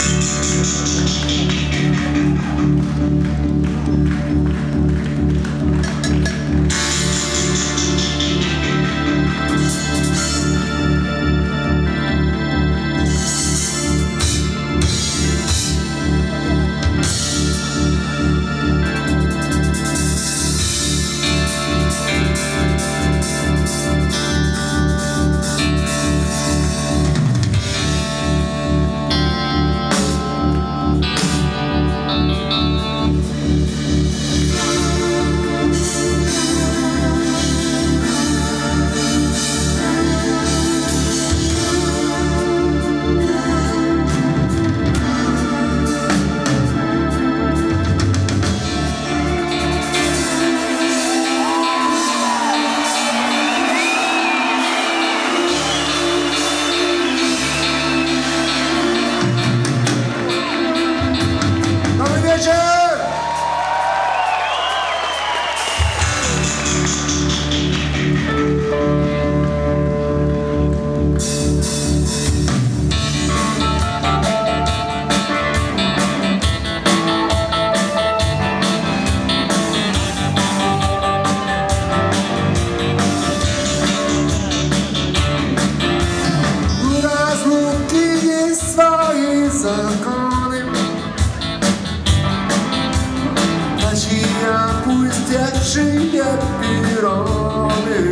опустевшие перроны.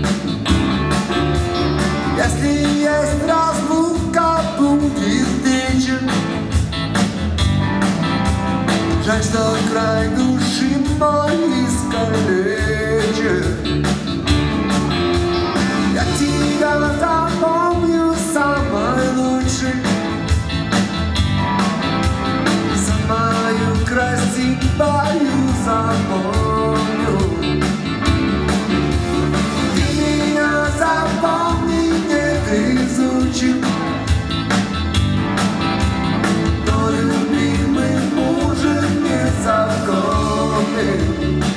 Если есть разлука, будет вечер. Жаль, что край души мой искалечен. Я тебя запомню самой лучшей, самую красивую запомню. Ты меня запомни, не изучи, но любимый мужем не запомни.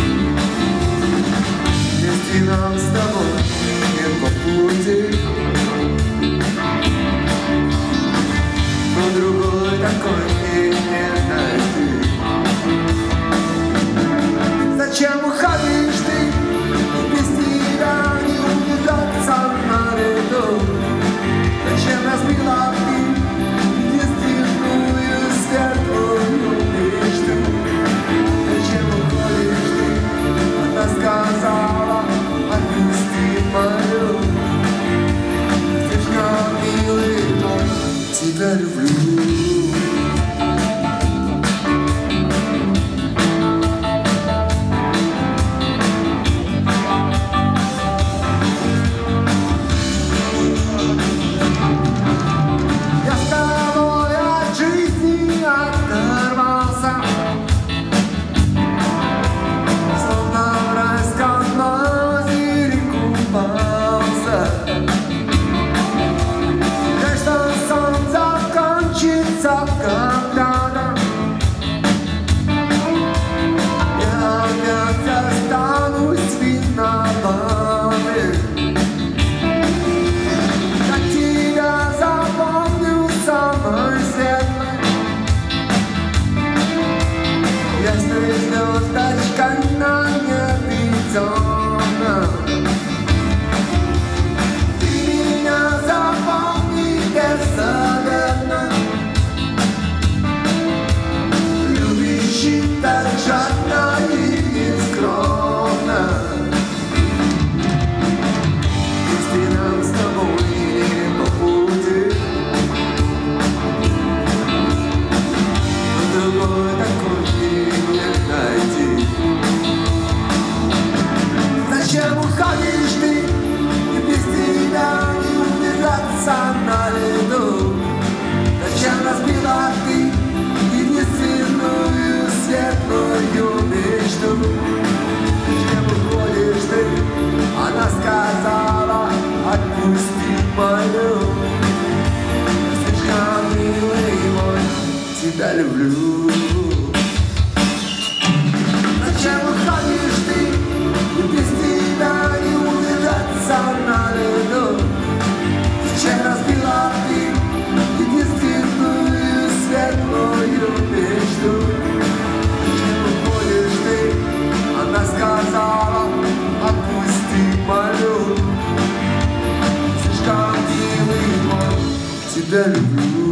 Если нам с тобой не по пути, но другой такой не найти. Зачем уходишь ты? Без тебя не удержаться на льду. Зачем разбила ты единственную светлую мечту? Зачем уходишь ты? Она сказала, отпусти мою. Слишком милый мой, тебя люблю. Когда-то я опять останусь виноватым. Я тебя запомню самой светлой, ясной звездочкой на небе темном. Ты меня запомни беззаветно, так жадно и нескромно. Если нам с тобой не по пути, но другой такой не найти. Зачем уходишь ты? И без тебя не удержаться на льду. Зачем разбила ты единственную светлую мечту? Зачем уходишь ты? Она сказала, отпусти мою. Слишком милый мой, тебя люблю. Зачем уходишь ты? И без тебя не удержаться на льду. Зачем разбила ты единственную тебя люблю.